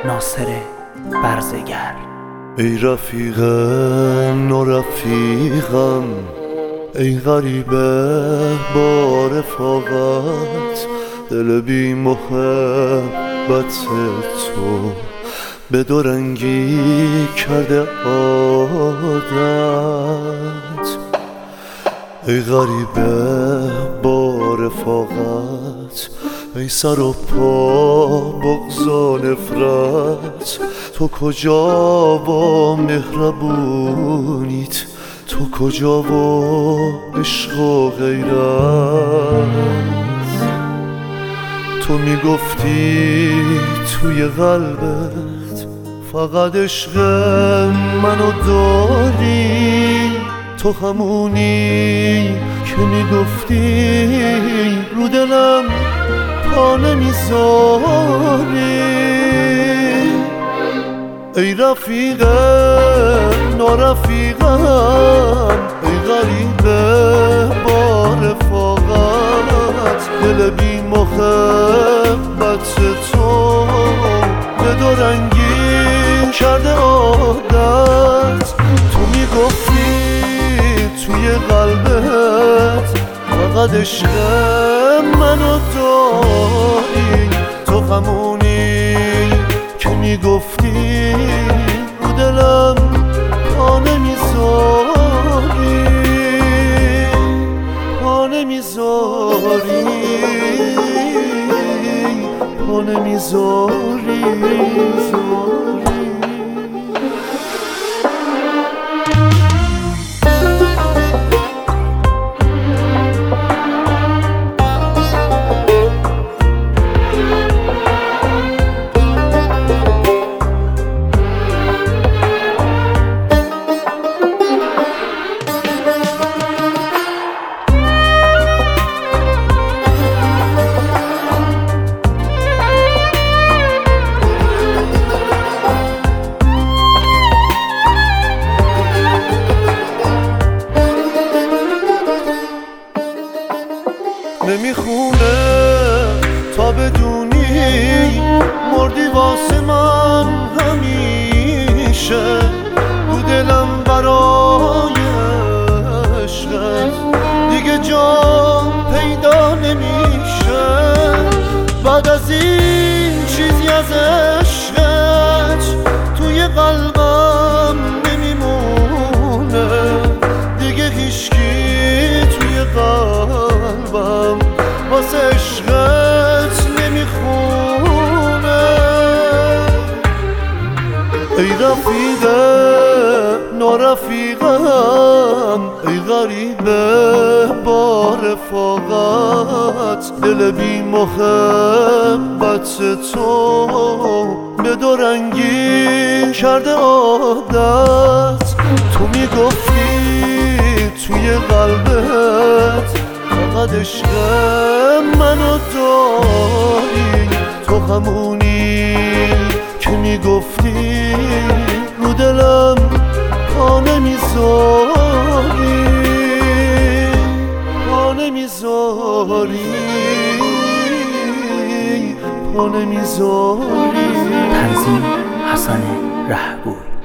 ناصر برزگر. ای رفیقم و رفیقم، ای غریبه با رفاقت، دل بی محبت تو به دو رنگی کرده عادت. ای غریبه با رفاقت، ای سر و پا بغض و نفرت، تو کجا با مهربونیت، تو کجا با عشق و غیرت. تو میگفتی توی قلبت فقط عشق منو داری، تو همونی که میگفتی رو دلم پا نمیذاری. ای رفیق نارفیقم، ای غریبه با رفاقت، دل بی محبت تو به دو رنگی کرده عادت. تو میگفتی توی قلبت فقط عشق منو داری، تو همونی که میگفتی رو دلم پا نمیذاری، پا نمیذاری، پا نمیذاری. نمیخونه تا بدونی مردی واسه من همیشه، رو دلم برای عشقت دیگه جا پیدا نمیشه. بعد از این چیزی از عشقت توی قلبم نمیمونه، دیگه هیچکی توی قلبم واسه عشقت نمیخونه. ای رفیق نارفیقم، ای غریبه با رفاقت، دل بی محبت تو به دو رنگی کرده عادت. تو میگفتی توی قلبت فقط عشق منو داری، تو همونی که میگفتی رو دلم پا نمیذاری، پا نمیذاری، پا نمیذاری. تنظیم حسن رهگوی.